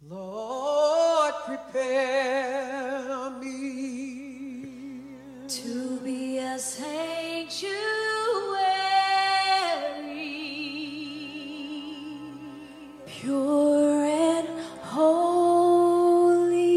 Lord, prepare me to be a sanctuary, pure and holy.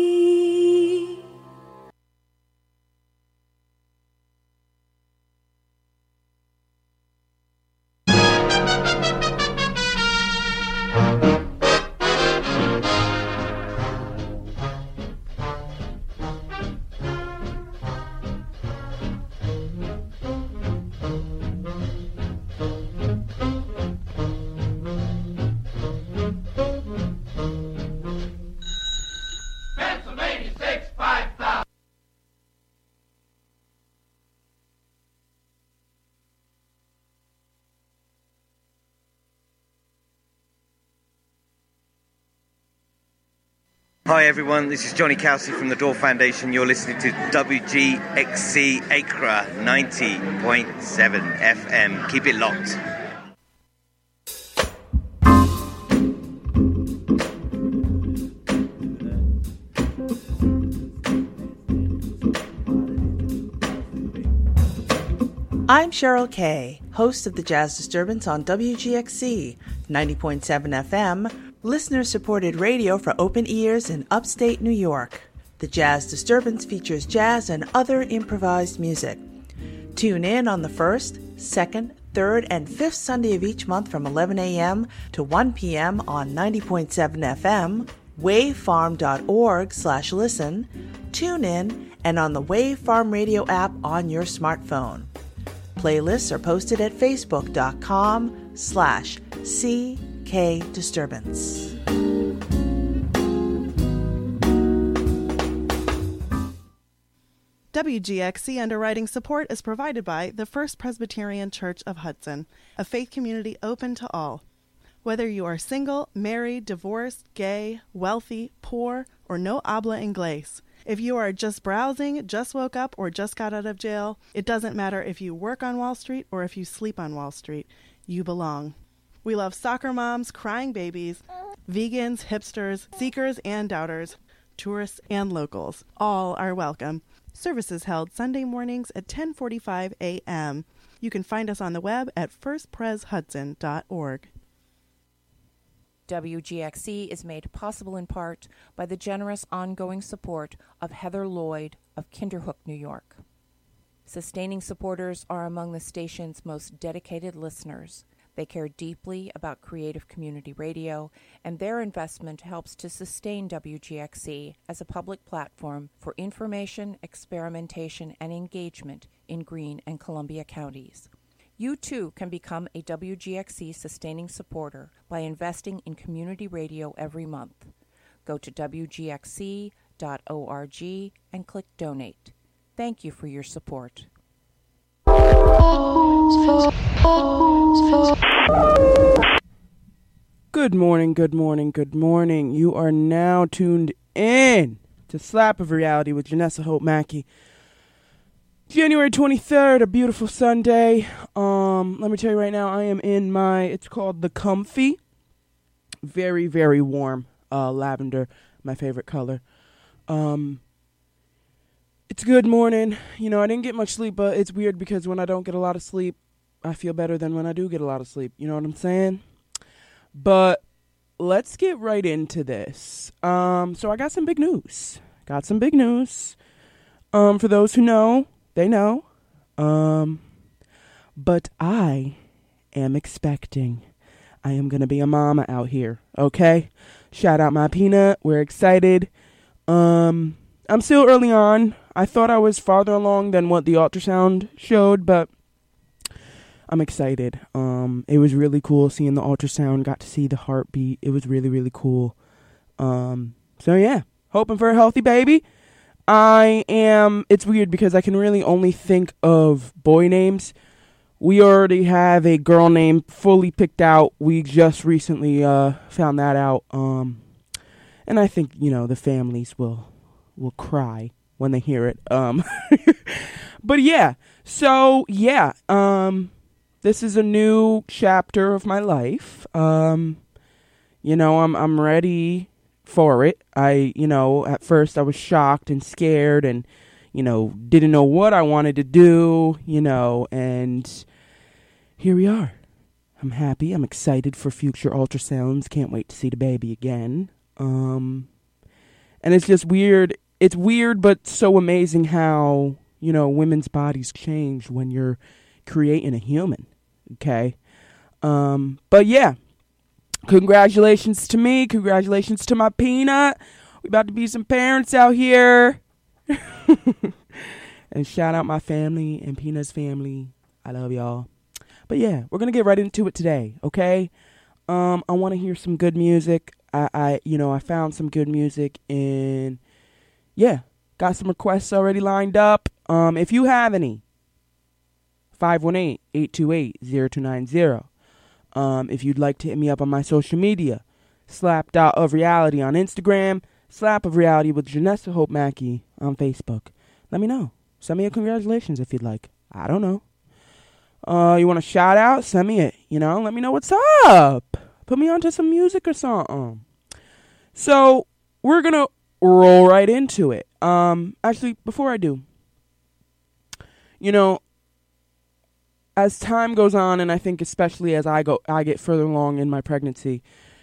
Hi everyone, this is Johnny Kelsey from the Door Foundation. You're listening to WGXC Accra 90.7 FM. Keep it locked. I'm Cheryl Kay, host of the Jazz Disturbance on WGXC 90.7 FM, listener-supported radio for open ears in upstate New York. The Jazz Disturbance features jazz and other improvised music. Tune in on the first, second, third, and fifth Sunday of each month from 11 a.m. to 1 p.m. on 90.7 FM, wavefarm.org/listen, tune in, and on the Wave Farm Radio app on your smartphone. Playlists are posted at facebook.com/CK Disturbance. WGXC underwriting support is provided by the First Presbyterian Church of Hudson, a faith community open to all. Whether you are single, married, divorced, gay, wealthy, poor, or no habla inglés, if you are just browsing, just woke up, or just got out of jail, it doesn't matter if you work on Wall Street or if you sleep on Wall Street. You belong. We love soccer moms, crying babies, vegans, hipsters, seekers and doubters, tourists and locals. All are welcome. Services held Sunday mornings at 10:45 a.m. You can find us on the web at firstpreshudson.org. WGXC is made possible in part by the generous ongoing support of Heather Lloyd of Kinderhook, New York. Sustaining supporters are among the station's most dedicated listeners. They care deeply about creative community radio, and their investment helps to sustain WGXC as a public platform for information, experimentation, and engagement in Greene and Columbia counties. You too can become a WGXC sustaining supporter by investing in community radio every month. Go to WGXC.org and click Donate. Thank you for your support. Good morning, good morning, good morning. You are now tuned in to Slap of Reality with Janessa Hope Mackey. January 23rd, a beautiful Sunday. Let me tell you right now, I am in it's called the Comfy. Very, very warm lavender, my favorite color. It's a good morning. You know, I didn't get much sleep, but it's weird because when I don't get a lot of sleep, I feel better than when I do get a lot of sleep. You know what I'm saying? But let's get right into this. So I got some big news. For those who know, they know. But I am expecting. I am going to be a mama out here, okay? Shout out my peanut. We're excited. I'm still early on. I thought I was farther along than what the ultrasound showed, but I'm excited. It was really cool seeing the ultrasound. Got to see the heartbeat. It was really, really cool. So yeah, hoping for a healthy baby. It's weird because I can really only think of boy names. We already have a girl name fully picked out. We just recently found that out. And I think, you know, the families will cry when they hear it. But yeah, so yeah, this is a new chapter of my life. You know, I'm ready for it. At first I was shocked and scared and, didn't know what I wanted to do, and here we are. I'm happy. I'm excited for future ultrasounds. Can't wait to see the baby again. And it's just weird. It's weird, but so amazing how, women's bodies change when you're creating a human. Okay. But yeah, congratulations to me. Congratulations to my peanut. We about to be some parents out here. And shout out my family and Peanut's family. I love y'all. But yeah, we're going to get right into it today. Okay. I want to hear some good music. I found some good music and yeah, got some requests already lined up. If you have any, 518-828-0290. If you'd like to hit me up on my social media, slap.ofreality on Instagram, Slap of Reality with Janessa Hope Mackey on Facebook. Let me know. Send me a congratulations if you'd like. I don't know. You want a shout out? Send me it. Let me know what's up. Put me onto some music or something. So we're going to roll right into it. Actually, before I do, as time goes on, and I think especially as I get further along in my pregnancy,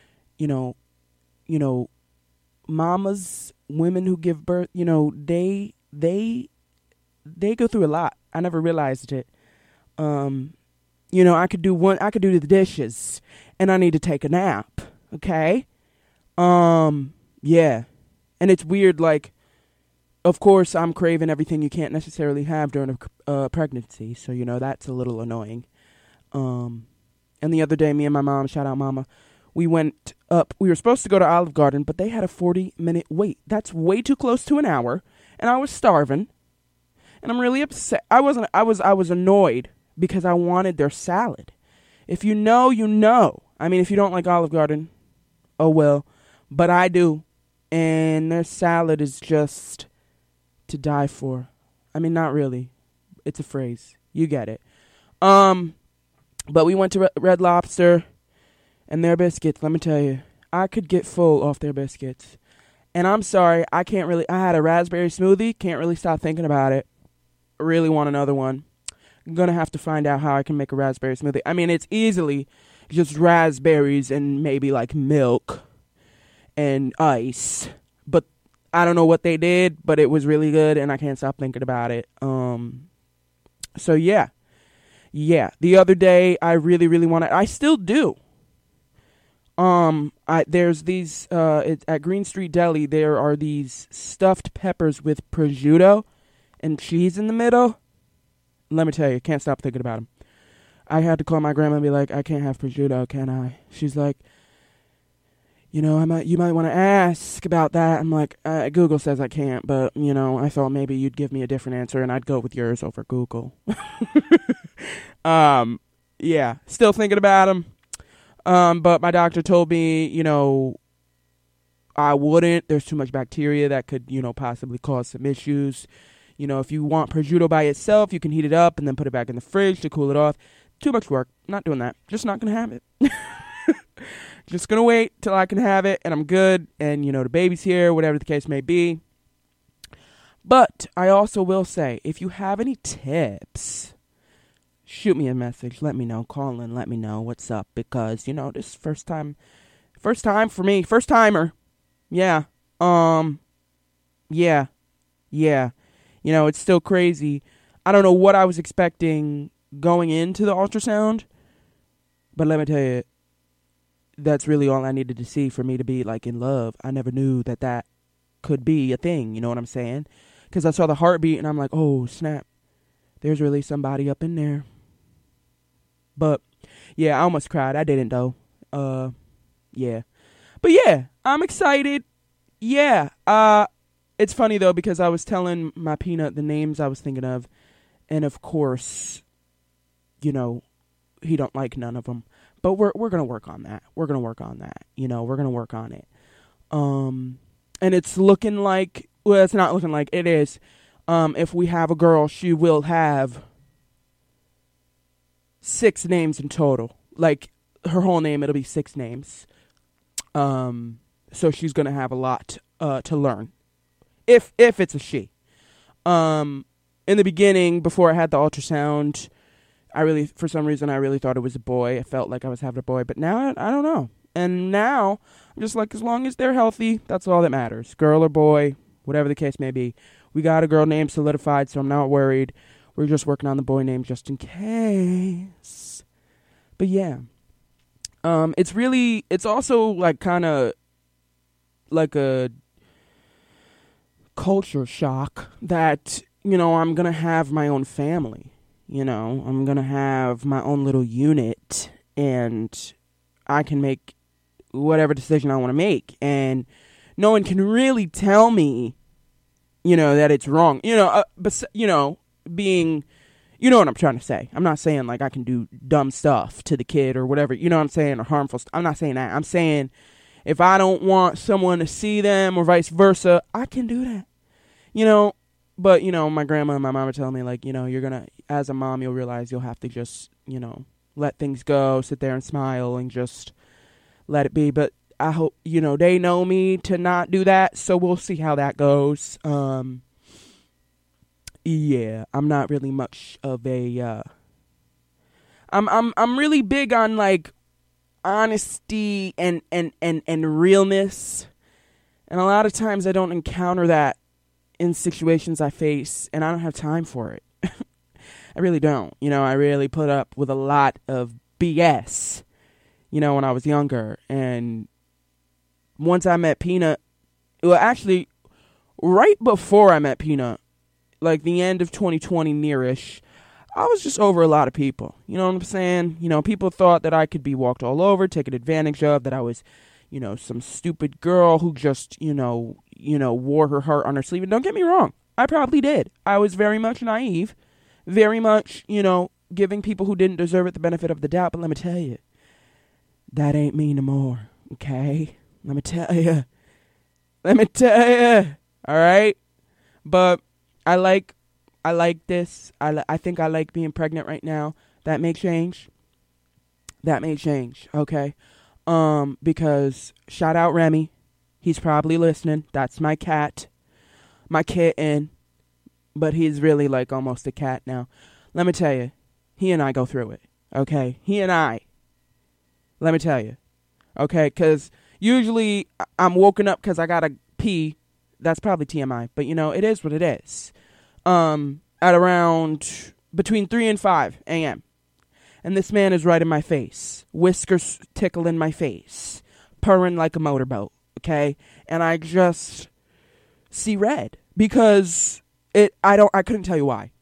mamas, women who give birth, they go through a lot. I never realized it. I could do the dishes and I need to take a nap. Okay. Yeah. And it's weird. Like, of course I'm craving everything you can't necessarily have during a pregnancy. So, that's a little annoying. And the other day, me and my mom, shout out mama, we went up, we were supposed to go to Olive Garden, but they had a 40-minute wait. That's way too close to an hour. And I was starving and I'm really upset. I was annoyed because I wanted their salad. If you know, you know. I mean, if you don't like Olive Garden, oh well, but I do. And their salad is just to die for. I mean, not really. It's a phrase. You get it. But we went to Red Lobster and their biscuits. Let me tell you, I could get full off their biscuits. And I'm sorry, I had a raspberry smoothie. Can't really stop thinking about it. I really want another one. I'm going to have to find out how I can make a raspberry smoothie. I mean, it's easily just raspberries and maybe like milk and ice. But I don't know what they did, but it was really good and I can't stop thinking about it. So yeah. Yeah. The other day I really, really wanted, I still do. There's these, at Green Street Deli, there are these stuffed peppers with prosciutto and cheese in the middle. Let me tell you, can't stop thinking about them. I had to call my grandma and be like, I can't have prosciutto, can I? She's like, you might want to ask about that. I'm like, Google says I can't, but, I thought maybe you'd give me a different answer and I'd go with yours over Google. Yeah, still thinking about them. But my doctor told me, I wouldn't. There's too much bacteria that could, possibly cause some issues. If you want prosciutto by itself, you can heat it up and then put it back in the fridge to cool it off. Too much work. Not doing that. Just not going to have it. Just going to wait till I can have it and I'm good. And, the baby's here, whatever the case may be. But I also will say, if you have any tips, shoot me a message. Let me know. Call in. Let me know what's up. Because, this first time for me. First timer. Yeah. Yeah. It's still crazy. I don't know what I was expecting going into the ultrasound. But let me tell you, that's really all I needed to see for me to be like in love. I never knew that could be a thing. You know what I'm saying? Because I saw the heartbeat and I'm like, oh, snap. There's really somebody up in there. But, yeah, I almost cried. I didn't, though. Yeah. But, yeah, I'm excited. Yeah. It's funny, though, because I was telling my peanut the names I was thinking of. And, of course, he don't like none of them. But we're going to work on that. We're going to work on that. We're going to work on it. And it's looking like, well, it's not looking like, it is. If we have a girl, she will have 6 names in total. Like, her whole name, it'll be 6 names. So she's going to have a lot to learn. If it's a she. In the beginning, before I had the ultrasound, for some reason, I really thought it was a boy. I felt like I was having a boy. But now, I don't know. And now, I'm just like, as long as they're healthy, that's all that matters. Girl or boy, whatever the case may be. We got a girl name solidified, so I'm not worried. We're just working on the boy name just in case. But yeah. It's also like kind of like a culture shock that, I'm going to have my own family. I'm going to have my own little unit, and I can make whatever decision I want to make. And no one can really tell me, that it's wrong. Being, what I'm trying to say. I'm not saying like I can do dumb stuff to the kid or whatever, what I'm saying, or harmful stuff. I'm not saying that. I'm saying if I don't want someone to see them or vice versa, I can do that. But, my grandma and my mama tell me, like, you're going to, as a mom, you'll realize you'll have to just, let things go, sit there and smile and just let it be. But I hope, they know me to not do that. So we'll see how that goes. Yeah, I'm not really much of a, I'm really big on like honesty and realness. And a lot of times I don't encounter that in situations I face, and I don't have time for it. I really don't. I really put up with a lot of BS, when I was younger. And once I met Peanut, well, actually, right before I met Peanut, like the end of 2020 nearish, I was just over a lot of people. You know what I'm saying? People thought that I could be walked all over, taken advantage of, that I was, some stupid girl who just, wore her heart on her sleeve. And don't get me wrong, I probably did. I was very much naive, very much, giving people who didn't deserve it the benefit of the doubt. But let me tell you, that ain't me no more, okay? Let me tell you. All right? But I like this. I think I like being pregnant right now. That may change. Okay? Because shout out Remy. He's probably listening. That's my cat. My kitten. But he's really like almost a cat now. Let me tell you. He and I go through it. Okay? He and I. Let me tell you. Okay? Because usually I'm woken up because I gotta pee. That's probably TMI. But it is what it is. At around between 3 and 5 a.m. And this man is right in my face. Whiskers tickling my face. Purring like a motorboat. Okay? And I just see red. Because I couldn't tell you why.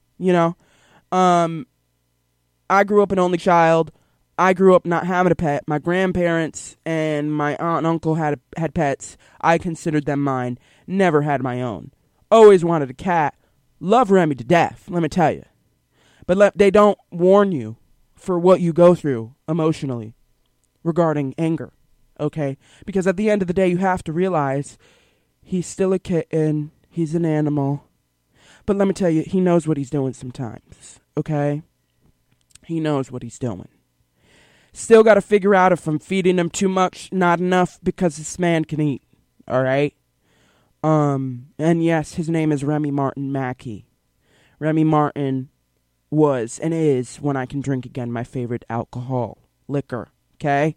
I grew up an only child. I grew up not having a pet. My grandparents and my aunt and uncle had pets. I considered them mine. Never had my own. Always wanted a cat. Love Remy to death, let me tell you. But they don't warn you for what you go through emotionally regarding anger, okay? Because at the end of the day, you have to realize he's still a kitten. He's an animal. But let me tell you, he knows what he's doing sometimes, okay? He knows what he's doing. Still got to figure out if I'm feeding him too much, not enough, because this man can eat, all right? And yes, his name is Remy Martin Mackey. Remy Martin was and is, when I can drink again, my favorite liquor, okay?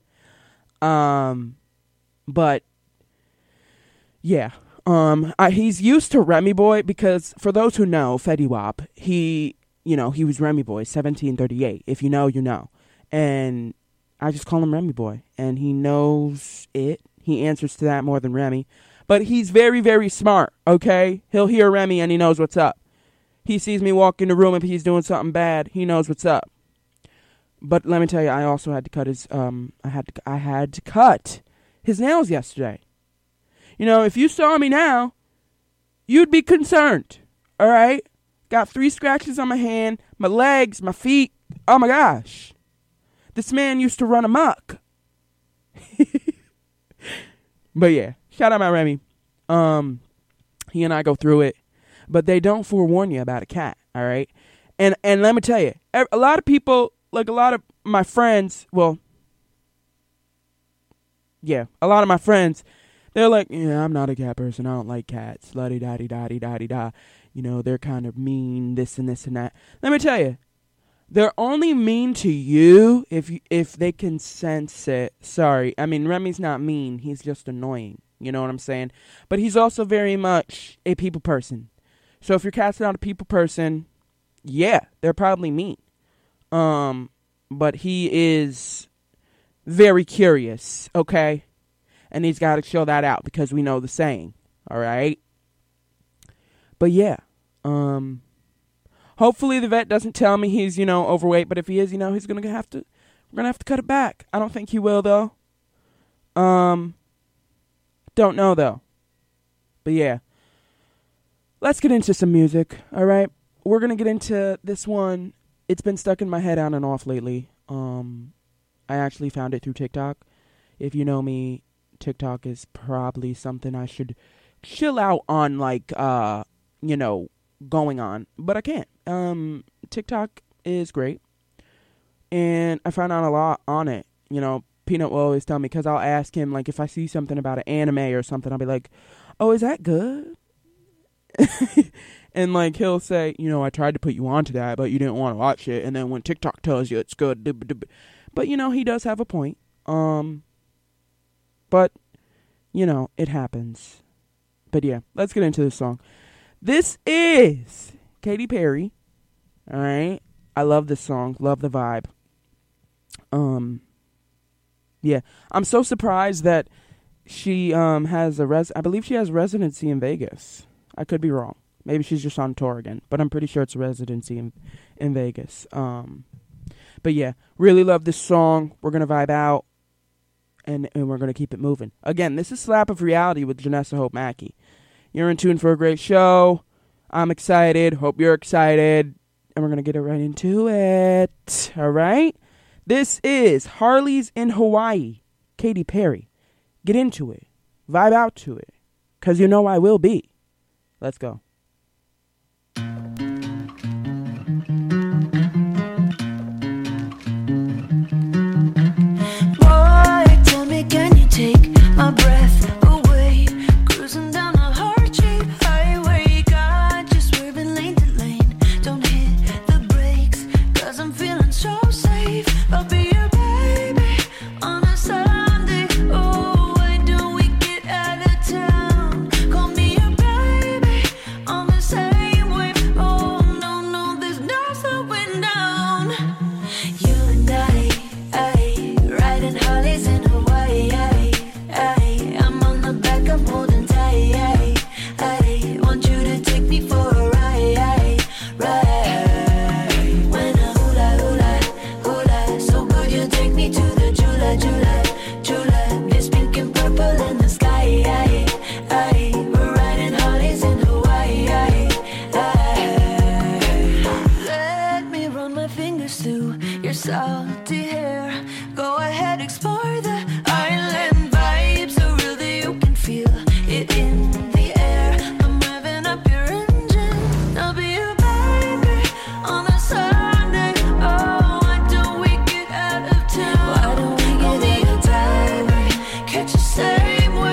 But, yeah. He's used to Remy Boy because, for those who know, Fetty Wap, he was Remy Boy, 1738. If you know, you know. And I just call him Remy Boy. And he knows it. He answers to that more than Remy. But he's very, very smart, okay? He'll hear Remy and he knows what's up. He sees me walk in the room if he's doing something bad. He knows what's up. But let me tell you, I also had to cut his, I had to cut his nails yesterday. If you saw me now, you'd be concerned, all right? Got 3 scratches on my hand, my legs, my feet. Oh, my gosh. This man used to run amok. But, yeah, shout out my Remy. He and I go through it. But they don't forewarn you about a cat, all right? And let me tell you, a lot of people, like a lot of my friends, well, yeah, a lot of my friends, they're like, yeah, I'm not a cat person. I don't like cats. La-di-da-di-da-di-da-di-da. You know, they're kind of mean, this and this and that. Let me tell you, they're only mean to you if they can sense it. Sorry. I mean, Remy's not mean. He's just annoying. You know what I'm saying? But he's also very much a people person. So if your cat's not a people person, yeah, they're probably mean. But he is very curious, okay? And he's got to show that out because we know the saying, all right? But yeah, hopefully the vet doesn't tell me he's, overweight, but if he is, he's we're going to have to cut it back. I don't think he will, though. Don't know, though. But yeah, let's get into some music, all right? We're going to get into this one. It's been stuck in my head on and off lately. I actually found it through TikTok. If you know me, TikTok is probably something I should chill out on, going on. But I can't. TikTok is great. And I found out a lot on it. Peanut will always tell me, because I'll ask him, if I see something about an anime or something, I'll be like, oh, is that good? And he'll say, I tried to put you onto that, but you didn't want to watch it. And then when TikTok tells you it's good, but he does have a point. But it happens. But yeah, let's get into this song. This is Katy Perry. All right, I love this song. Love the vibe. Yeah, I'm so surprised that she has I believe she has residency in Vegas. I could be wrong. Maybe she's just on tour again, but I'm pretty sure it's a residency in Vegas. But yeah, really love this song. We're going to vibe out, and we're going to keep it moving. Again, this is Slap of Reality with Janessa Hope Mackey. You're in tune for a great show. I'm excited. Hope you're excited. And we're going to get right into it. All right? This is Harley's in Hawaii. Katy Perry. Get into it. Vibe out to it. Because you know I will be. Let's go. Can you take my breath away? Cruising down a heart-shaped highway, got you swerving lane to lane. Don't hit the brakes, 'cause I'm feeling so safe. I'll be your baby on a Sunday. Oh, why don't we get out of town? Call me your baby on the same wave. Oh, no, there's no slowing down. You and I riding Harleys in Hawaii. I'm on the back, I'm holding tight. I want you to take me for a ride. When I hula, so good you take me to the Jula. It's pink and purple in the sky. We're riding Harleys in Hawaii. Let me run my fingers through your salty hair. Go ahead, explore the island vibe so real that you can feel it in the air. I'm revving up your engine. I'll be your baby on a Sunday. Oh, why don't we get out of town? Why don't we get out of town? Catch the same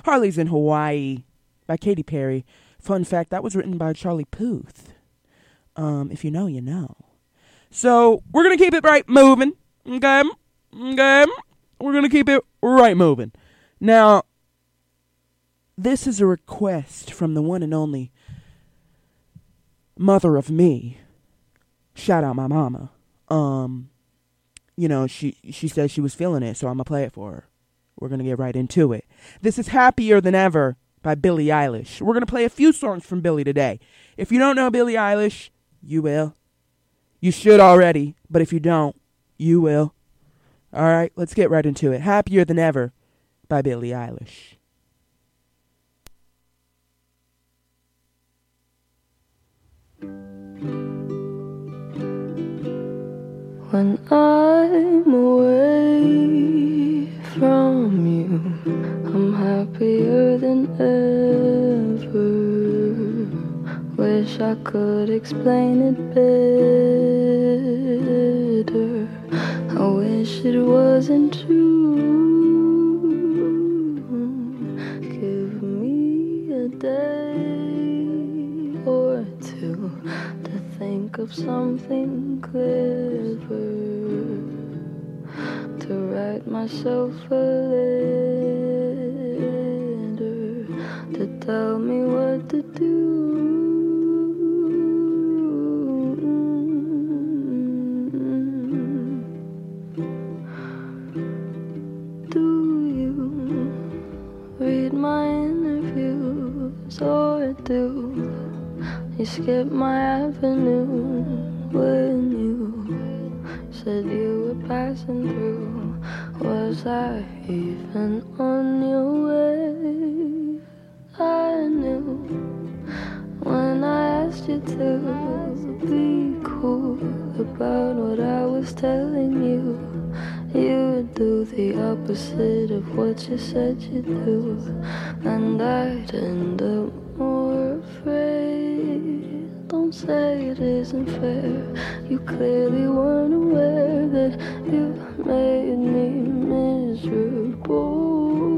Harley's in Hawaii by Katy Perry. Fun fact, that was written by Charlie Puth. If you know, you know. So we're going to keep it right moving. Okay? Okay? We're going to keep it right moving. Now, this is a request from the one and only mother of me. Shout out my mama. You know, she said she was feeling it, so I'm going to play it for her. We're going to get right into it. This is Happier Than Ever by Billie Eilish. We're going to play a few songs from Billie today. If you don't know Billie Eilish, you will. You should already, but if you don't, you will. All right, let's get right into it. Happier Than Ever by Billie Eilish. When I'm away from you, I'm happier than ever. Wish I could explain it better. I wish it wasn't true. Give me a day or two to think of something clever, to write myself a letter, to tell me what to do. Do you read my interviews, or do you skip my avenue when you said you were passing through? Was I even on your way? I knew when I asked you to be cool about what I was telling you. You would do the opposite of what you said you'd do, and I'd end up more afraid. Don't say it isn't fair. You clearly weren't aware that you made me miserable.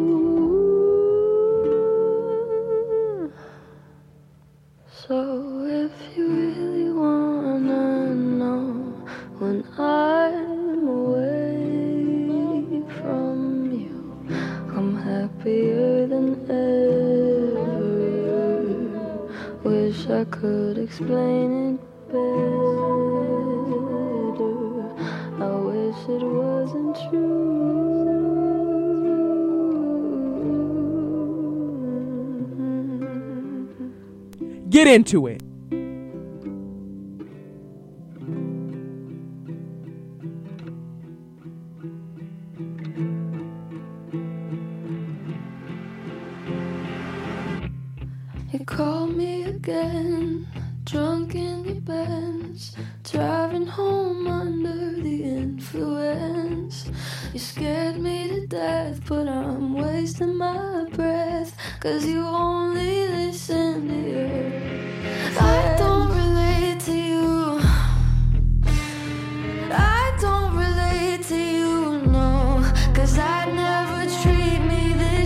So if you really wanna know when I'm away from you, I'm happier than ever. Wish I could explain it better. I wish it wasn't true. Get into it. You called me again, drunk in your Benz, driving home under the influence. You scared me to death, but I'm wasting my breath, 'cause you only listen to your friends. I don't relate to you, I don't relate to you, no, 'cause I'd never treat me this.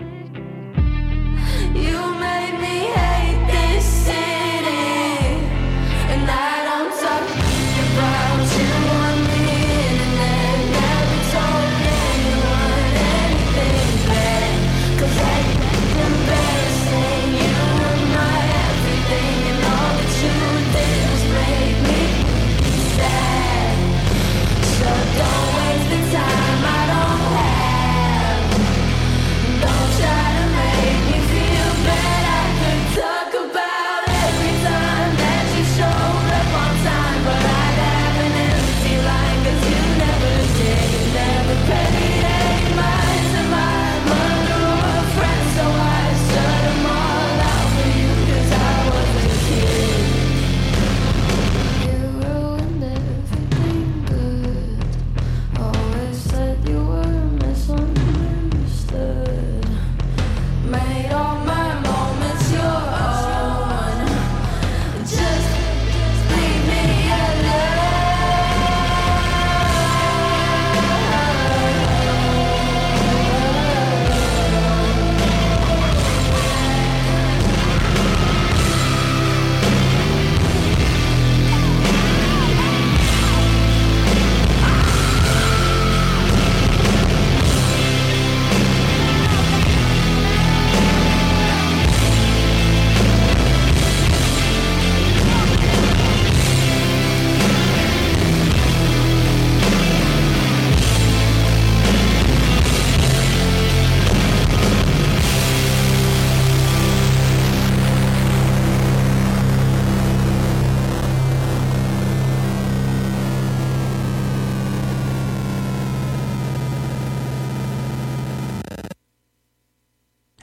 You made me hate this city, and I don't talk about you on the internet. Never told anyone anything bad, 'cause that's embarrassing. You were my everything, and all that you did was make me sad. So don't waste the time I don't have.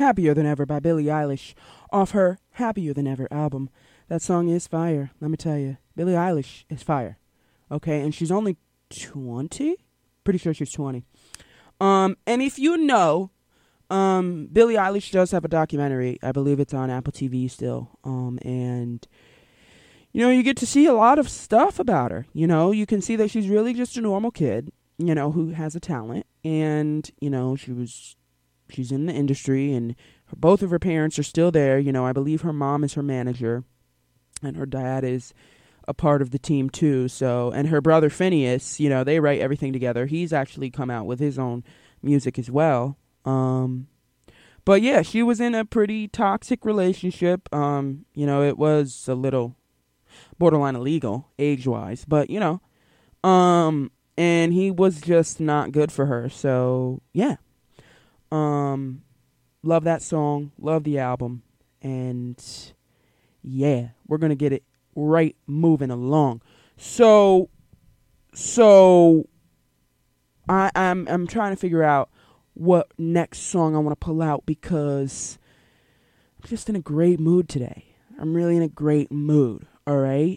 Happier Than Ever by Billie Eilish off her Happier Than Ever album. That song is fire, let me tell you. Billie Eilish is fire. Okay, and she's only 20? Pretty sure she's 20. And if you know, Billie Eilish does have a documentary. I believe it's on Apple TV still. And you know, you get to see a lot of stuff about her. You know, you can see that she's really just a normal kid, you know, who has a talent. And, you know, she's in the industry, and both of her parents are still there. You know, I believe her mom is her manager, and her dad is a part of the team too. So, and her brother Phineas, you know, they write everything together. He's actually come out with his own music as well. But yeah, she was in a pretty toxic relationship. You know, it was a little borderline illegal age-wise, but you know, and he was just not good for her. So yeah, love that song, love the album, and yeah, we're gonna get it right moving along. So I'm trying to figure out what next song I want to pull out, because I'm just in a great mood today. I'm really in a great mood. All right.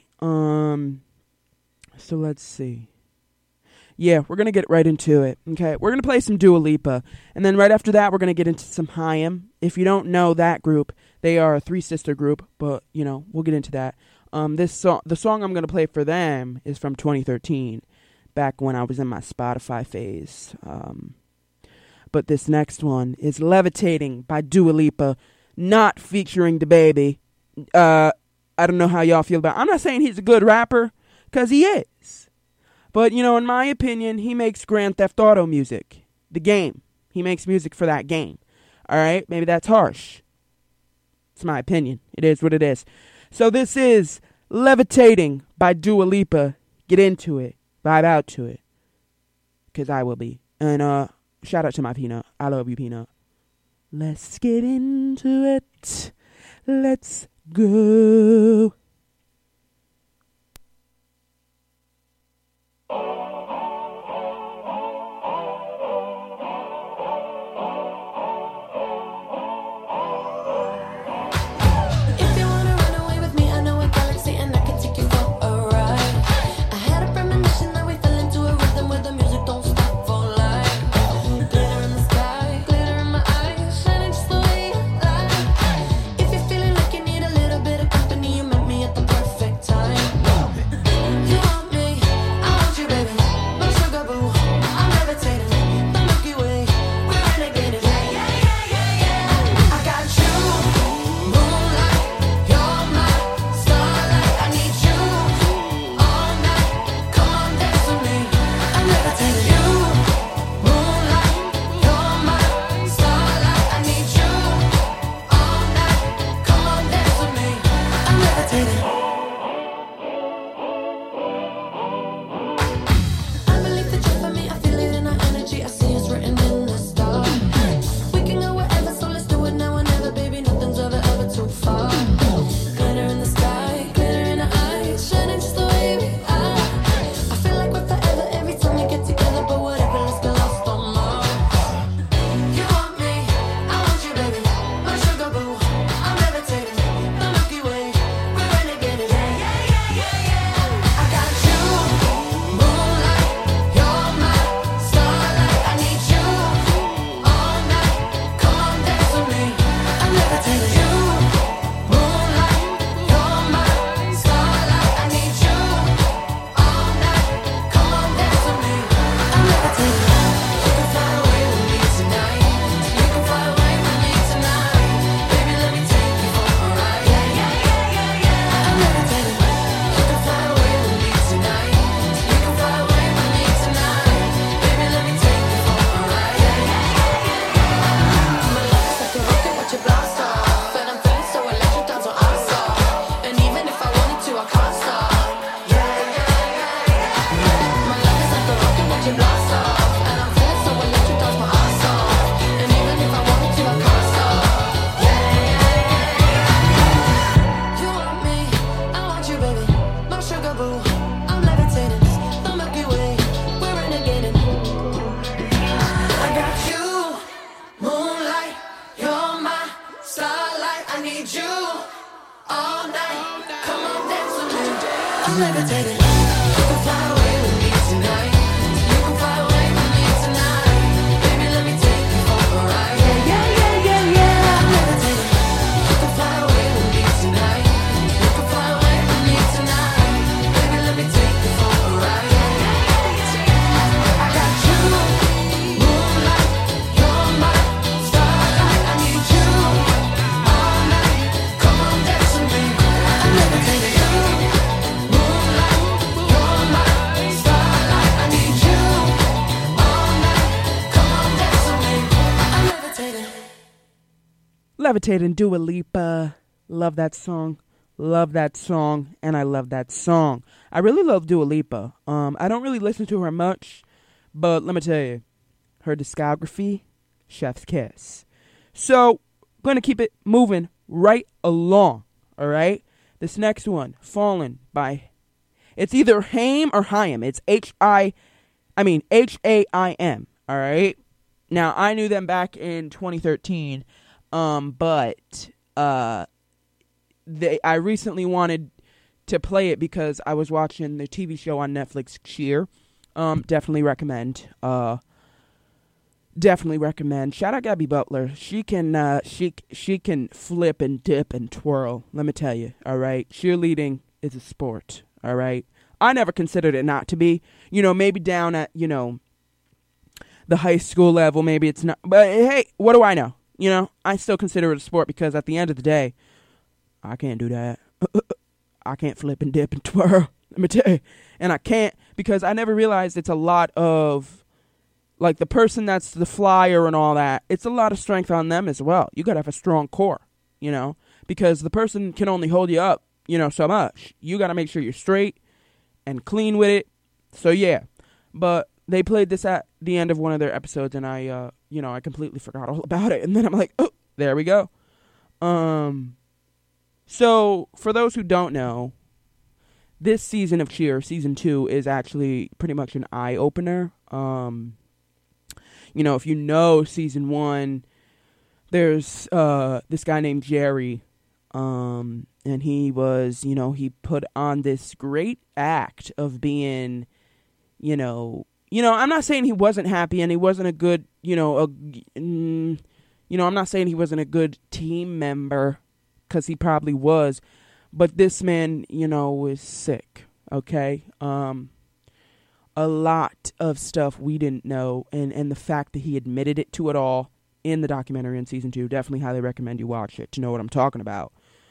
So let's see. Yeah, we're going to get right into it. Okay. We're going to play some Dua Lipa. And then right after that, we're going to get into some Haim. If you don't know that group, they are a three-sister group. But, you know, we'll get into that. The song I'm going to play for them is from 2013, back when I was in my Spotify phase. But this next one is Levitating by Dua Lipa, not featuring DaBaby. I don't know how y'all feel about it. I'm not saying he's a good rapper, because he is. But, you know, in my opinion, he makes Grand Theft Auto music. The game. He makes music for that game. All right? Maybe that's harsh. It's my opinion. It is what it is. So this is Levitating by Dua Lipa. Get into it. Vibe out to it. Because I will be. And shout out to my Peanut. I love you, Peanut. Let's get into it. Let's go. If you wanna run away with me, I know a galaxy and I can take you for a ride. I had a premonition that we fell into a rhythm where the music don't stop for life. Glitter in the sky, glitter in my eyes, shining just the way you like. If you're feeling like you need a little bit of company, you met me at the perfect time. You want me, I want you, baby. Levitating, Dua Lipa. Love that song. Love that song. And I love that song. I really love Dua Lipa. I don't really listen to her much, but let me tell you, her discography, chef's kiss. So, going to keep it moving right along, all right? This next one, Fallen by, it's either Haim or Haim. It's H-A-I-M, all right? Now, I knew them back in 2013, but I recently wanted to play it because I was watching the TV show on Netflix, Cheer. Definitely recommend. Definitely recommend. Shout out Gabby Butler. She can she can flip and dip and twirl. Let me tell you. All right, cheerleading is a sport. All right, I never considered it not to be. You know, maybe down at the high school level, maybe it's not. But hey, what do I know? You know, I still consider it a sport because at the end of the day, I can't do that. I can't flip and dip and twirl. Let me tell you, and I can't because I never realized it's a lot of. Like, the person that's the flyer and all that, it's a lot of strength on them as well. You got to have a strong core, because the person can only hold you up, so much. You got to make sure you're straight and clean with it. So, yeah. But they played this at the end of one of their episodes, and I completely forgot all about it. And then I'm like, oh, there we go. So, for those who don't know, this season of Cheer, season 2, is actually pretty much an eye-opener. If you know season 1, there's this guy named Jerry, and he was, he put on this great act of being, I'm not saying he wasn't happy and he wasn't a good, I'm not saying he wasn't a good team member, because he probably was, but this man, was sick, okay? A lot of stuff we didn't know, and the fact that he admitted it to it all in the documentary in season 2, definitely highly recommend you watch it to know what I'm talking about.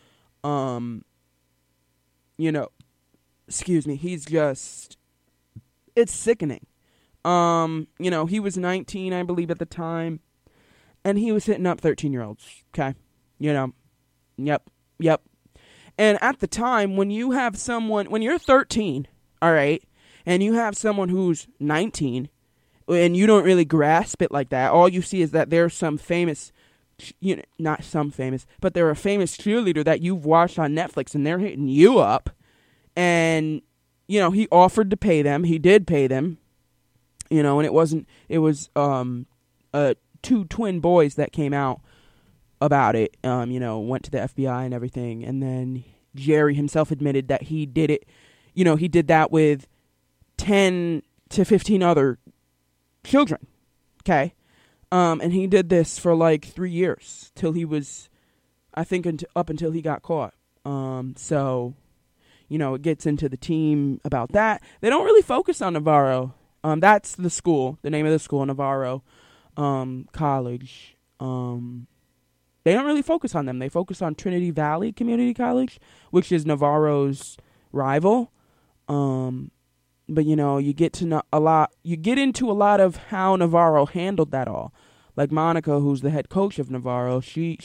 Excuse me, he's just, it's sickening. He was 19, I believe, at the time, and he was hitting up 13-year-olds, okay? Yep. And at the time, when you have someone, when you're 13, all right, and you have someone who's 19, and you don't really grasp it like that, all you see is that there's some famous, not some famous, but they're a famous cheerleader that you've watched on Netflix, and they're hitting you up, and, he offered to pay them, he did pay them, and it was, 2 twin boys that came out about it, went to the FBI and everything, and then Jerry himself admitted that he did it, he did that with 10 to 15 other children, okay? And he did this for like 3 years, till he was, I think, up until he got caught. So, it gets into the team about that. They don't really focus on Navarro. That's the school, the name of the school, Navarro College. They don't really focus on them. They focus on Trinity Valley Community College, which is Navarro's rival. But, you get to know a lot. You get into a lot of how Navarro handled that all. Like Monica, who's the head coach of Navarro, she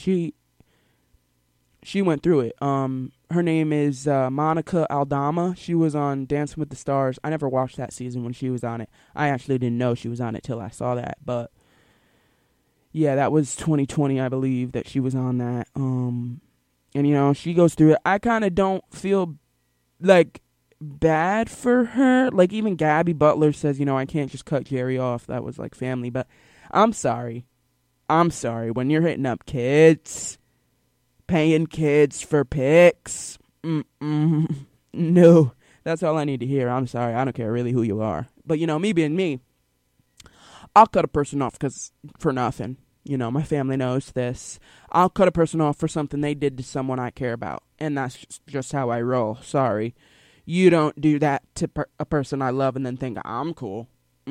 went through it. Her name is Monica Aldama. She was on Dancing with the Stars. I never watched that season when she was on it. I actually didn't know she was on it till I saw that. But, yeah, that was 2020, I believe, that she was on that. And, she goes through it. I kind of don't feel like bad for her. Like, even Gabby Butler says, I can't just cut Jerry off. That was like family. But I'm sorry. When you're hitting up kids, paying kids for pics, no, that's all I need to hear. I'm sorry. I don't care really who you are. But, me being me, I'll cut a person off for nothing. My family knows this. I'll cut a person off for something they did to someone I care about. And that's just how I roll. Sorry. You don't do that to a person I love and then think I'm cool.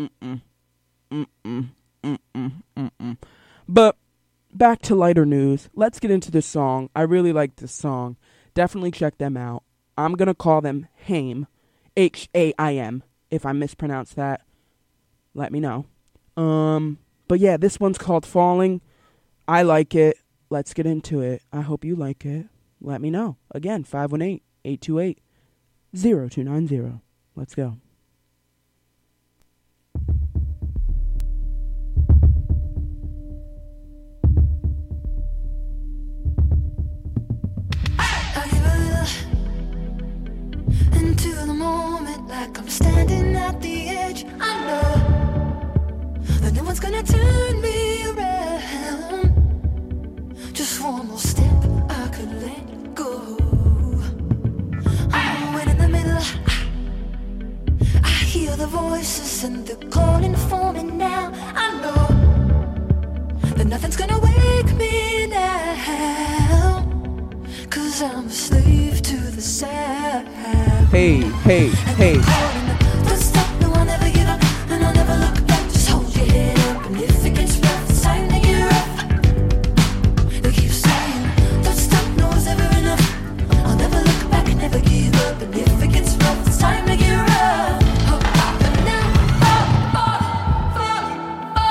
But back to lighter news. Let's get into this song. I really like this song. Definitely check them out. I'm going to call them Haim. H-A-I-M. If I mispronounce that, let me know. But yeah, this one's called Falling. I like it. let's get into it. I hope you like it. Let me know. Again, 518-828-0290. Let's go. I give a little into the moment, like I'm standing at the edge. I know that no one's gonna turn me around. Just one more step, I could let go. Oh, and in the middle, I hear the voices and they're calling for me now. I know that nothing's gonna wake me now, 'cause I'm a slave to the sound. Hey, hey, hey. Don't stop, no, I'll never give up, and I'll never look back. Just hold your head up, and if it gets rough, it's time to get up. They keep saying, don't stop, no, it's never enough. I'll never look back and never give up, and if it gets rough, it's time to get up. Oh, but now, falling,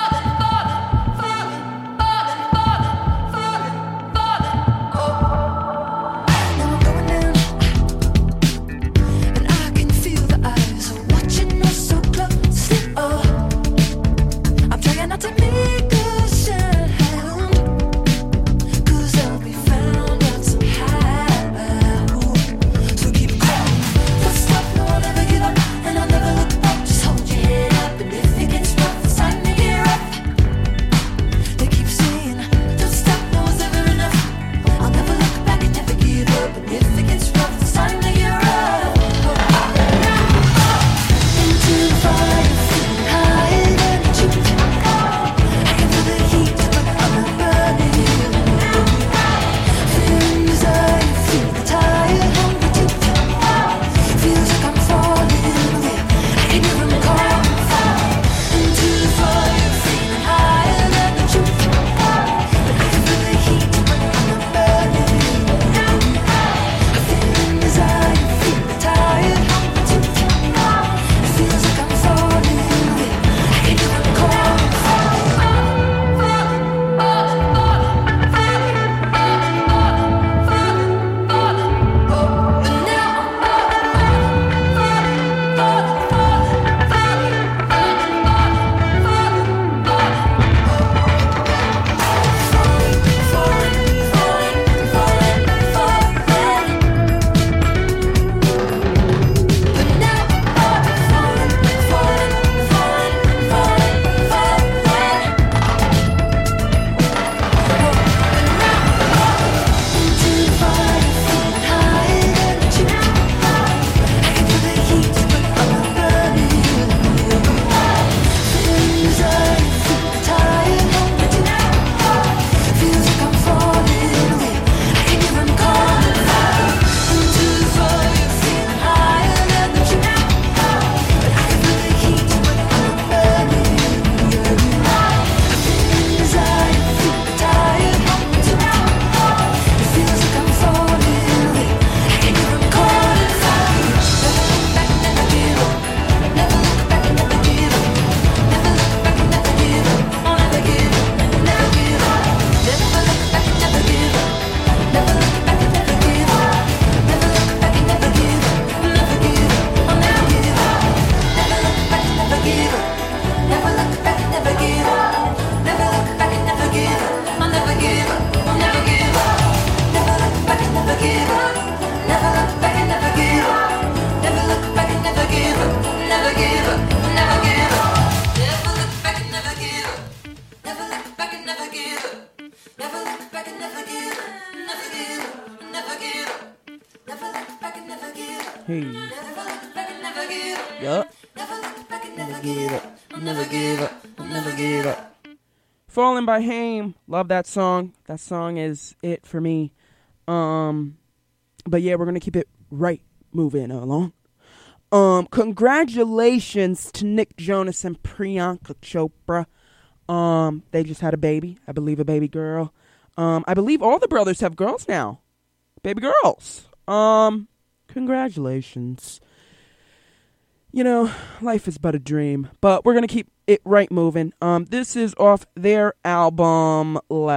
oh. Now I'm going down, and I can feel the eyes watching us so closely. Oh, I'm trying not to make a sound, 'cause I'll be found out somehow. So keep crawling, don't stop, no, I'll never give up, and I'll never look back. Just hold your head up, and if it gets rough, it's time to get up. They keep saying, don't stop, no, it's never enough. I'll never look back and never give up, and if it gets rough, it's time to get up. Into the fire, feeling higher than the truth. I can feel the heat, but I'm not burning. Feeling desire, feel the tired, hungry tooth. Feels like I'm falling away. I can hear 'em calling for me. Into the fire, feeling higher than the truth. But I can feel the heat, but I'm not burning. Feeling desire, feel the tired, hungry tooth. It feels like I'm falling away. I can hear 'em calling for me. Hey. Yup. Never give up. Never give up. Never give up. Falling by Haim. Love that song. That song is it for me. But yeah, we're gonna keep it right moving along. Congratulations to Nick Jonas and Priyanka Chopra. They just had a baby. I believe a baby girl. I believe all the brothers have girls now. Baby girls. Congratulations. You know, life is but a dream. But we're going to keep it right moving. This is off their album,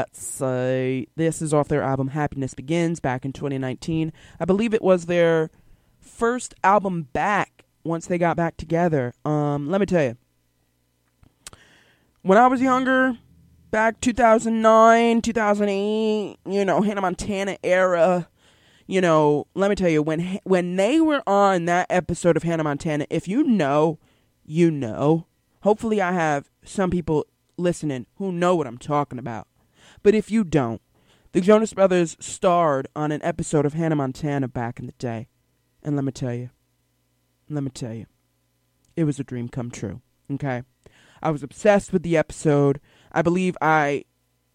Happiness Begins, back in 2019. I believe it was their first album back once they got back together. Let me tell you, when I was younger, back 2009, 2008, Hannah Montana era, let me tell you, when they were on that episode of Hannah Montana, if you know, you know. Hopefully I have some people listening who know what I'm talking about. But if you don't, the Jonas Brothers starred on an episode of Hannah Montana back in the day. And let me tell you, it was a dream come true, okay? I was obsessed with the episode. I believe at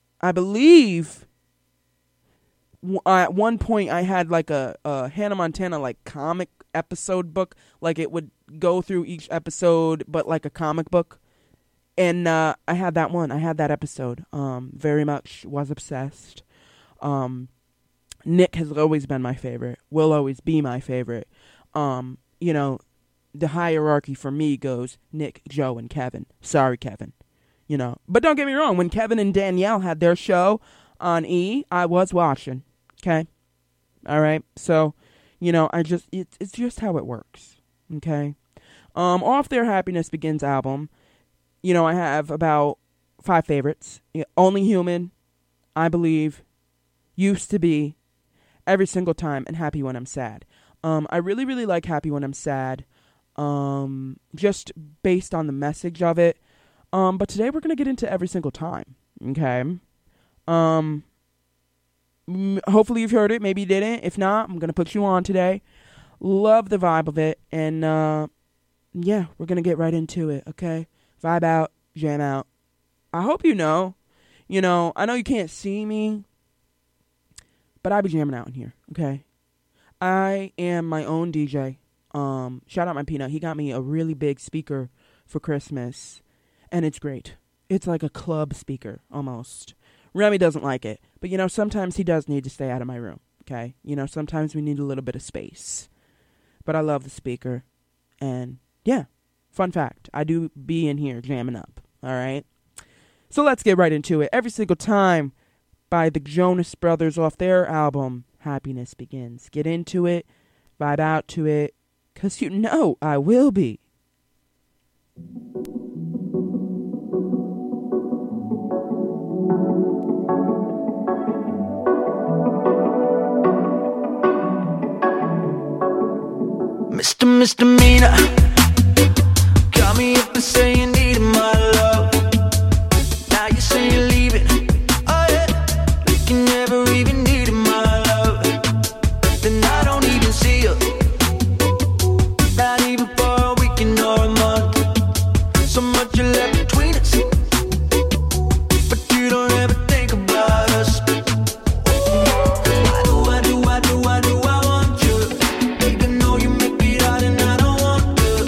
one point I had like a Hannah Montana like comic episode book, like it would go through each episode but like a comic book, and I had that one. I had that episode. Very much was obsessed. Nick has always been my favorite, will always be my favorite. The hierarchy for me goes Nick, Joe, and Kevin. Sorry, Kevin. But don't get me wrong, when Kevin and Danielle had their show on E, I was watching. Okay? All right? So, it's just how it works. Okay? Off their Happiness Begins album, I have about 5 favorites. Only Human, I Believe, Used to Be, Every Single Time, and Happy When I'm Sad. I really, really like Happy When I'm Sad, just based on the message of it. But today we're going to get into Every Single Time. Okay? Hopefully you've heard it. Maybe you didn't. If not, I'm going to put you on today. Love the vibe of it. And, yeah, we're going to get right into it, okay? Vibe out, jam out. I hope you know. I know you can't see me, but I be jamming out in here, okay? I am my own DJ. Shout out my peanut. He got me a really big speaker for Christmas, and it's great. It's like a club speaker, almost. Remy doesn't like it, but, sometimes he does need to stay out of my room, okay? Sometimes we need a little bit of space. But I love the speaker, and, yeah, fun fact, I do be in here jamming up, all right? So let's get right into it. Every Single Time by the Jonas Brothers off their album, Happiness Begins. Get into it, vibe out to it, because I will be. Mr. Misdemeanor, got me up and say you needed my love. Now you say you're leaving, oh yeah, like you never even needed my love. Then I don't even see you, not even for a weekend or a month. So much you left between us, but you don't ever think about us. Why do I want you, even though you make it hard and I don't want to?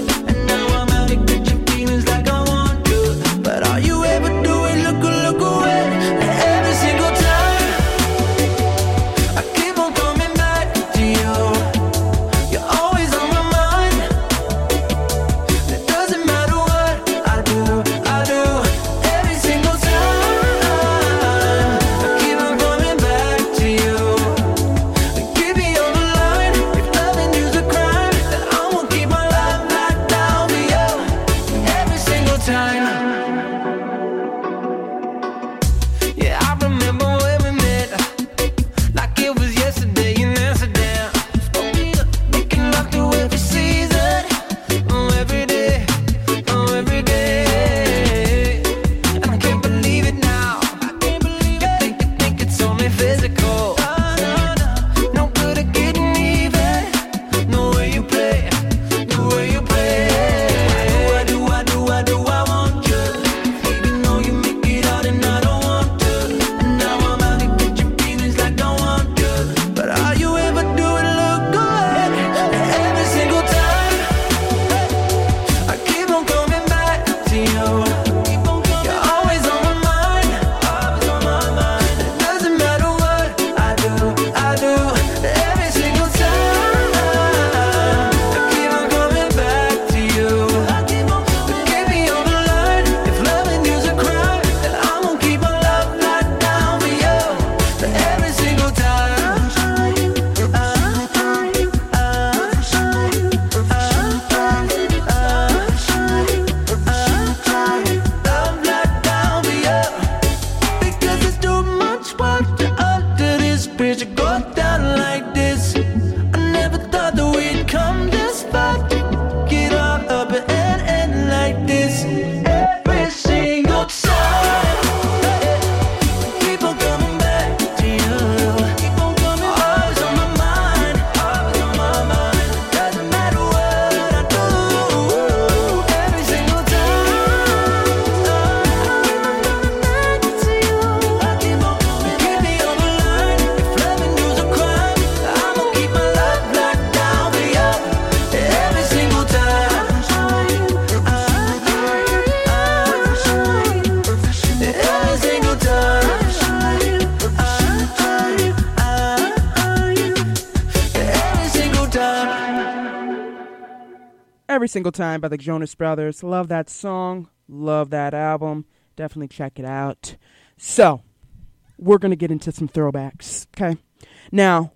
every single time by the Jonas Brothers. Love that song. Love that album. Definitely check it out. So, we're going to get into some throwbacks, okay? Now,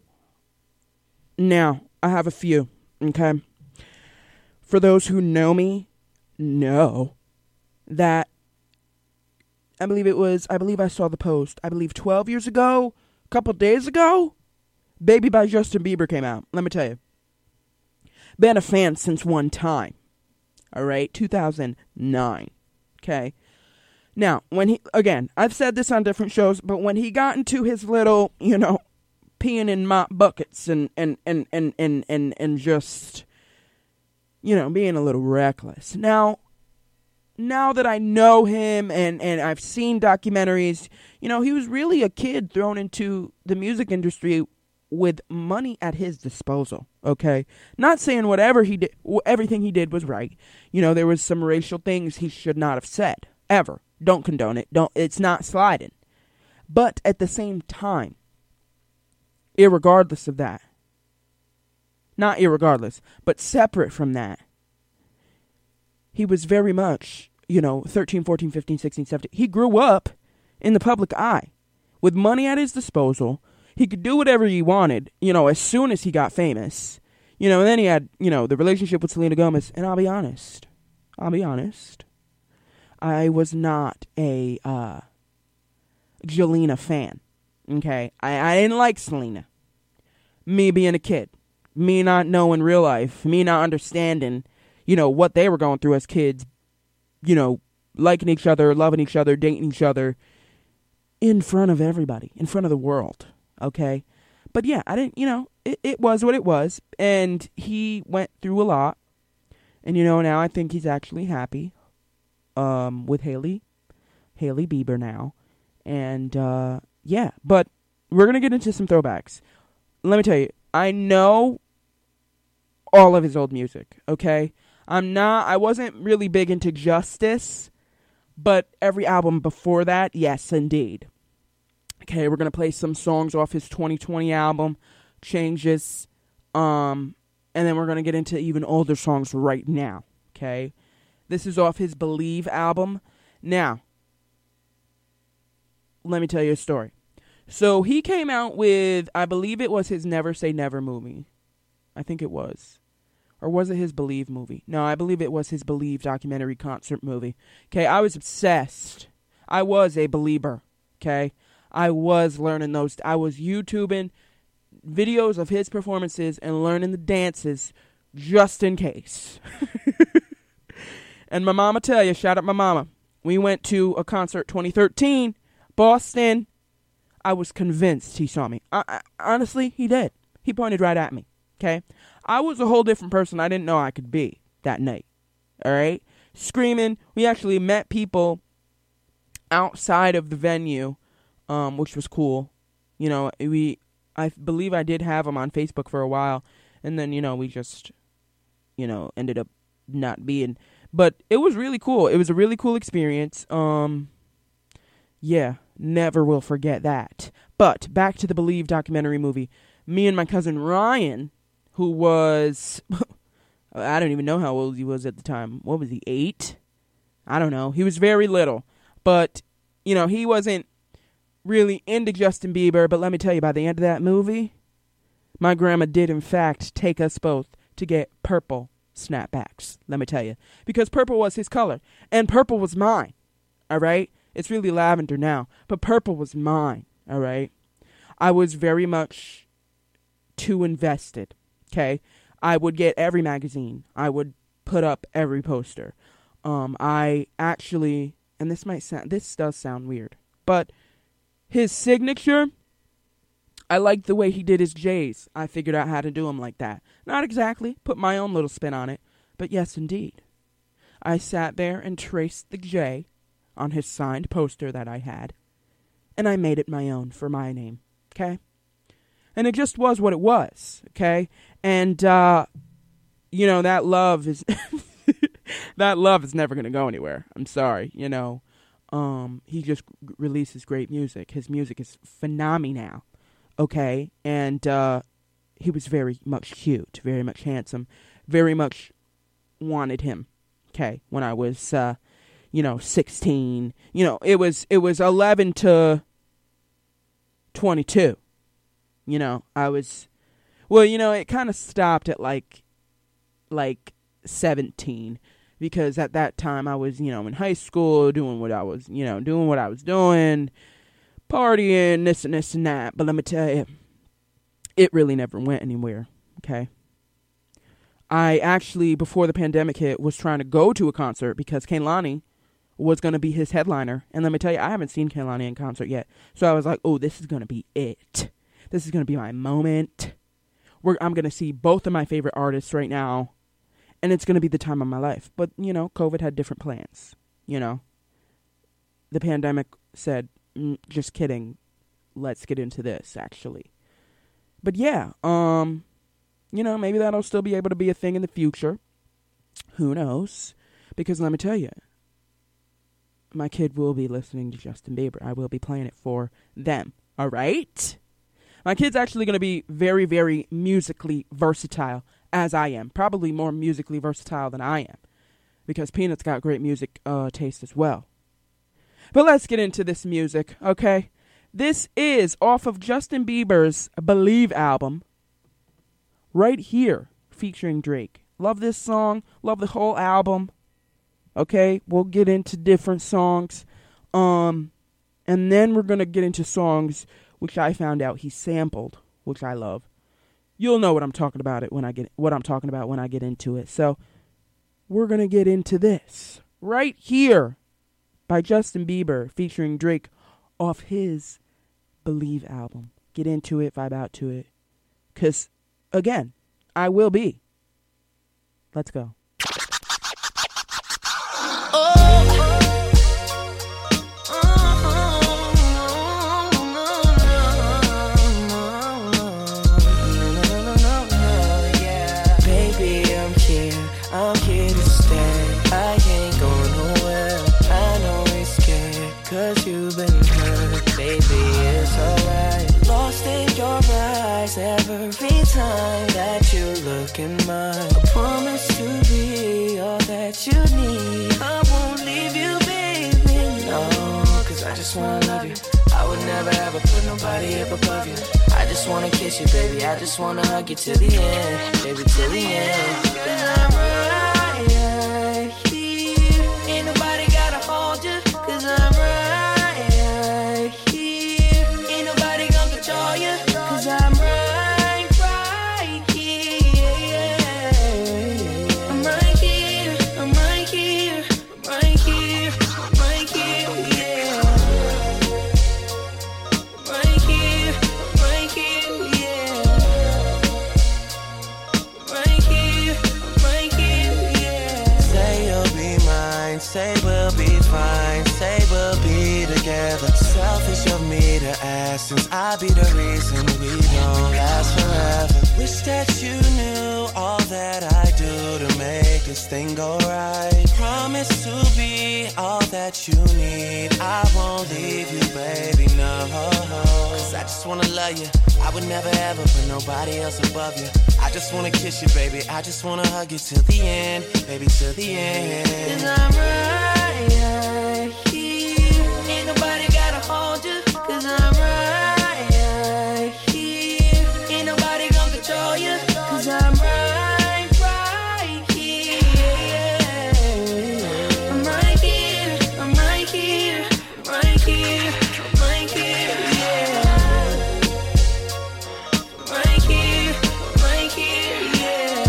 I have a few, okay? For those who know me, know that I believe I saw the post. I believe 12 years ago, a couple days ago, Baby by Justin Bieber came out. Let me tell you. Been a fan since one time. All right? 2009. Okay? Now, I've said this on different shows, but when he got into his little, peeing in mop buckets and just, being a little reckless. Now that I know him and I've seen documentaries, he was really a kid thrown into the music industry with money at his disposal, okay? Not saying everything he did was right. There was some racial things he should not have said, ever. Don't condone it. It's not sliding. But at the same time, irregardless of that, not irregardless, but separate from that, he was very much, 13, 14, 15, 16, 17. He grew up in the public eye with money at his disposal. He could do whatever he wanted, as soon as he got famous. And then he had, the relationship with Selena Gomez. And I'll be honest. I was not a Jelena fan, okay? I didn't like Selena. Me being a kid. Me not knowing real life. Me not understanding, what they were going through as kids. Liking each other, loving each other, dating each other. In front of everybody. In front of the world, okay? But yeah, I didn't, it was what it was. And he went through a lot. And, now I think he's actually happy. With Hailey Bieber now. And, yeah, but we're going to get into some throwbacks. Let me tell you, I know all of his old music, okay? I wasn't really big into Justice, but every album before that, yes, indeed. Okay, we're going to play some songs off his 2020 album, Changes, and then we're going to get into even older songs right now, okay? This is off his Believe album. Now, let me tell you a story. So he came out with, I believe it was his Never Say Never movie. I think it was. Or was it his Believe movie? No, I believe it was his Believe documentary concert movie. Okay, I was obsessed. I was a believer. Okay, I was learning those. I was YouTubing videos of his performances and learning the dances just in case. And my mama tell you, shout out my mama. We went to a concert 2013, Boston. I was convinced he saw me. Honestly, he did. He pointed right at me, okay? I was a whole different person I didn't know I could be that night, all right? Screaming. We actually met people outside of the venue, which was cool. I believe I did have him on Facebook for a while, and then, we just, ended up not being... But it was really cool. It was a really cool experience. Yeah, never will forget that. But back to the Believe documentary movie. Me and my cousin Ryan, who was, I don't even know how old he was at the time. What was he, 8? I don't know. He was very little. But, he wasn't really into Justin Bieber. But let me tell you, by the end of that movie, my grandma did, in fact, take us both to get purple snapbacks, let me tell you, because purple was his color and purple was mine. All right, it's really lavender now, but purple was mine. All right, I was very much too invested. Okay, I would get every magazine, I would put up every poster. I actually, and this does sound weird, but his signature, I liked the way he did his J's. I figured out how to do them like that. Not exactly, put my own little spin on it, but yes, indeed. I sat there and traced the J on his signed poster that I had, and I made it my own for my name, okay? And it just was what it was, okay? And, that love is, that love is never going to go anywhere. I'm sorry, he just releases great music. His music is phenomenal. Okay, and he was very much cute, very much handsome, very much wanted him. Okay, when I was 16. It was 11 to 22. I was it kind of stopped at like 17, because at that time I was, in high school doing what I was doing, partying, this and that. But let me tell you, it really never went anywhere. Okay. I actually, before the pandemic hit, was trying to go to a concert because Kehlani was going to be his headliner. And let me tell you, I haven't seen Kehlani in concert yet. So I was like, oh, this is going to be it. This is going to be my moment. I'm going to see both of my favorite artists right now. And it's going to be the time of my life. But, COVID had different plans. The pandemic said, just kidding. Let's get into this, actually. But yeah, maybe that'll still be able to be a thing in the future. Who knows? Because let me tell you, my kid will be listening to Justin Bieber. I will be playing it for them. All right? My kid's actually going to be very, very musically versatile, as I am. Probably more musically versatile than I am. Because Peanut's got great music taste as well. But let's get into this music, okay? This is off of Justin Bieber's Believe album. Right here, featuring Drake. Love this song. Love the whole album. Okay, we'll get into different songs. And then we're going to get into songs which I found out he sampled, which I love. You'll know what I'm talking about when I get into it. So, we're going to get into this right here by Justin Bieber featuring Drake off his Believe album. Get into it, vibe out to it. 'Cause again, I will be. Let's go. I'm here to stay. I ain't going nowhere. I know it's scary, 'cause you've been hurt. Baby, it's alright. Lost in your eyes every time that you look in mine. I promise to be all that you need. I won't leave you, baby, no. 'Cause I just wanna love you. I would never ever put nobody up above you. I just wanna kiss you, baby. I just wanna hug you till the end, baby, till the end. 'Cause I'm right here. Ain't nobody gotta hold you. 'Cause I'm right here. Ain't nobody gonna control you. 'Cause I'm right here. I'm right here. I'm right here. I'm right here. I'm right here, yeah. Right here, right here, yeah. Right here, right here, yeah. Say you'll be mine, say we'll be fine, say we'll be together. Selfish of me to ask, since I be the reason we don't last forever. Wish that you knew all that I do to make this thing go right. Promise to be all that you need. I won't leave you, baby, no. 'Cause I just wanna love you. I would never ever put nobody else above you. I just wanna kiss you, baby. I just wanna hug you till the end, baby, till the end. 'Cause I'm right here. Ain't nobody gotta hold you. 'Cause I'm right here. Ain't nobody gonna control you. 'Cause I'm right here. I'm right here. I'm right here. I'm right here. I'm right here, yeah. Right here. Right here, yeah.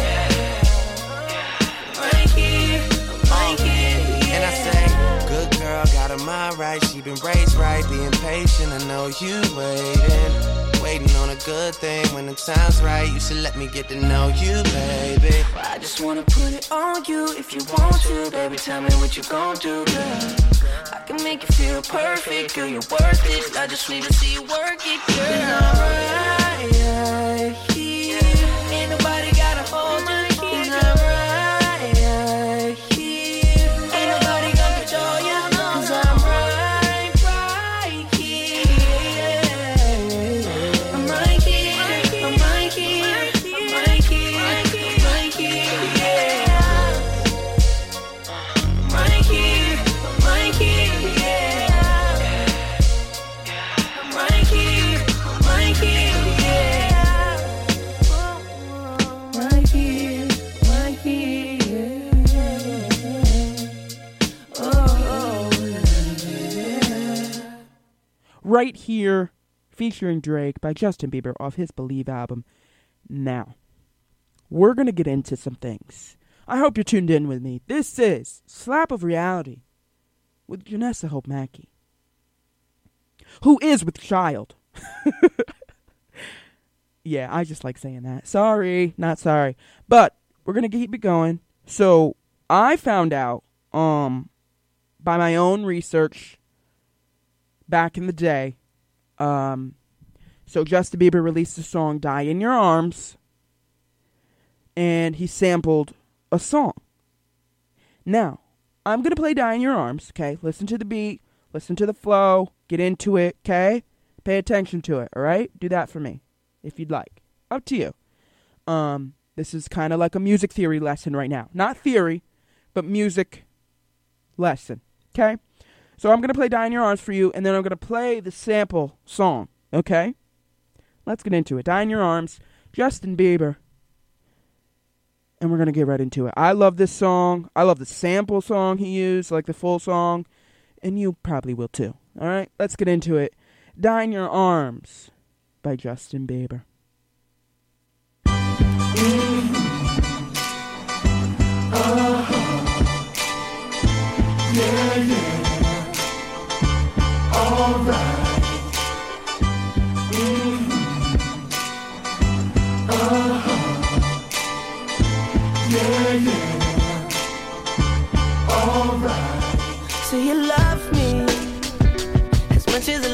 Right here. Right here, yeah. And I say, good girl, got her mind right. She been raised right, being patient. I know you waiting on a good thing. When the time's right, you should let me get to know you, baby. I just wanna put it on you if you want to, baby. Tell me what you gon' do, girl. I can make you feel perfect, girl. You're worth it. I just need to see you work it, girl. 'Cause I'm right here. Ain't nobody gotta hold you. 'Cause I'm right here. Ain't nobody gonna control you. 'Cause I'm right here. I'm right here. I'm right here. I'm right here. I'm right here, yeah. right here, featuring Drake by Justin Bieber off his Believe album. Now, we're going to get into some things. I hope you're tuned in with me. This is Slap of Reality with Janessa Hope Mackey, who is with child. Yeah, I just like saying that. Sorry, not sorry. But we're going to keep it going. So I found out by my own research back in the day. So Justin Bieber released the song Die in Your Arms, and he sampled a song. Now, I'm going to play Die in Your Arms, okay? Listen to the beat, listen to the flow, get into it, okay? Pay attention to it, all right? Do that for me, if you'd like. Up to you. This is kind of like a music theory lesson right now. Not theory, but music lesson, okay? So I'm going to play Die in Your Arms for you, and then I'm going to play the sample song, okay? Let's get into it. Die in Your Arms, Justin Bieber. And we're going to get right into it. I love this song. I love the sample song he used, like the full song. And you probably will too. All right, let's get into it. Die in Your Arms by Justin Bieber. So you love me as much as